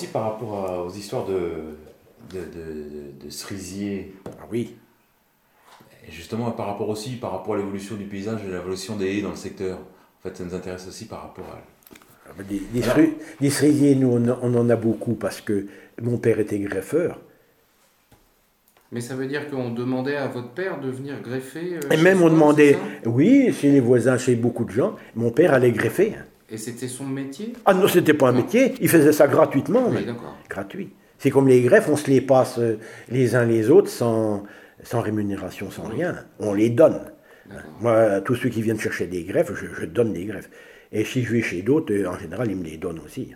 aussi par rapport aux histoires de cerisier. Ah oui. Et justement, par rapport à l'évolution du paysage et l'évolution des haies dans le secteur. En fait, ça nous intéresse aussi par rapport à... Des cerisiers, nous, on en a beaucoup parce que mon père était greffeur. Mais ça veut dire qu'on demandait à votre père de venir greffer Et chez même soi, on demandait, c'est ça oui, chez les voisins, chez beaucoup de gens, mon père allait greffer. Et c'était son métier? Ah non, c'était pas un métier, il faisait ça gratuitement. Oui, Mais d'accord. gratuit. C'est comme les greffes, on se les passe les uns les autres sans rémunération, sans rien. On les donne. D'accord. Moi, tous ceux qui viennent chercher des greffes, je donne des greffes. Et si je vais chez d'autres, en général, ils me les donnent aussi.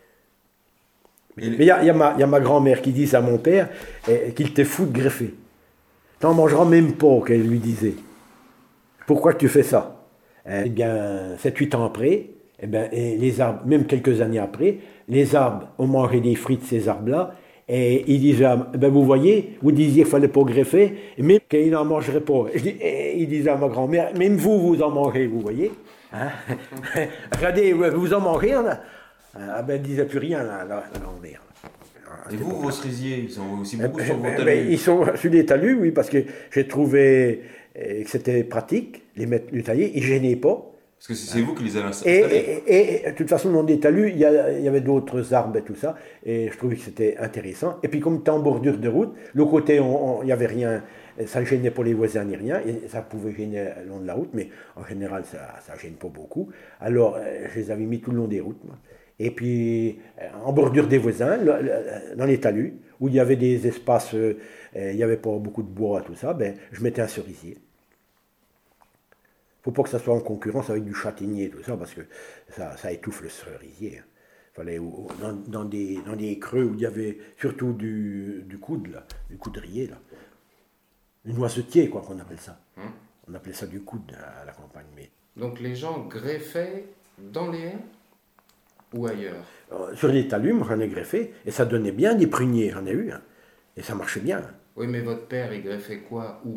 Mais il y a ma grand-mère qui dit à mon père qu'il te fout de greffer. T'en mangeras même pas, qu'elle lui disait. Pourquoi tu fais ça? Eh bien, 7-8 ans après, et les arbres, même quelques années après, les arbres ont mangé des fruits de ces arbres-là, et ils disaient, vous voyez, vous disiez qu'il ne fallait pas greffer, mais qu'ils n'en mangeraient pas. Il disait à ma grand-mère, même vous en mangez, vous voyez. Hein? Regardez, vous en mangez, hein? Elle ne disait plus rien, la grand-mère. Et vous, vos cerisiers, ils sont aussi beaucoup sur vos talus? Ils sont sur les talus, oui, parce que j'ai trouvé que c'était pratique, les tailler, ils ne gênaient pas. Parce que c'est vous qui les avez installés. Et de toute façon, dans des talus, il y avait d'autres arbres et tout ça, et je trouvais que c'était intéressant. Et puis comme tu es en bordure de route, le côté, il n'y avait rien, ça ne gênait pas les voisins ni rien, et ça pouvait gêner le long de la route, mais en général, ça ne gêne pas beaucoup. Alors, je les avais mis tout le long des routes, moi. Et puis, en bordure des voisins, dans les talus, où il y avait des espaces, il n'y avait pas beaucoup de bois, tout ça, je mettais un cerisier. Il ne faut pas que ça soit en concurrence avec du châtaignier, tout ça, parce que ça étouffe le cerisier. Il fallait dans des creux où il y avait surtout du coude, là, du coudrier, là. Du noisetier, quoi, qu'on appelle ça. On appelait ça du coude à la campagne. Mais... Donc les gens greffaient dans les haies ou ailleurs? Sur les talus, j'en ai greffé, et ça donnait bien des pruniers, j'en ai eu, hein, et ça marchait bien. Oui, mais votre père, il greffait quoi, où?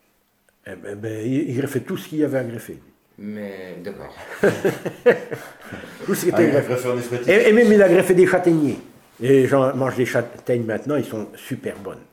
Il greffait tout ce qu'il y avait à greffer. Mais, d'accord. Tout ce qui était greffé. Et même il a greffé des châtaigniers. Et j'en mange des châtaignes maintenant, ils sont super bonnes.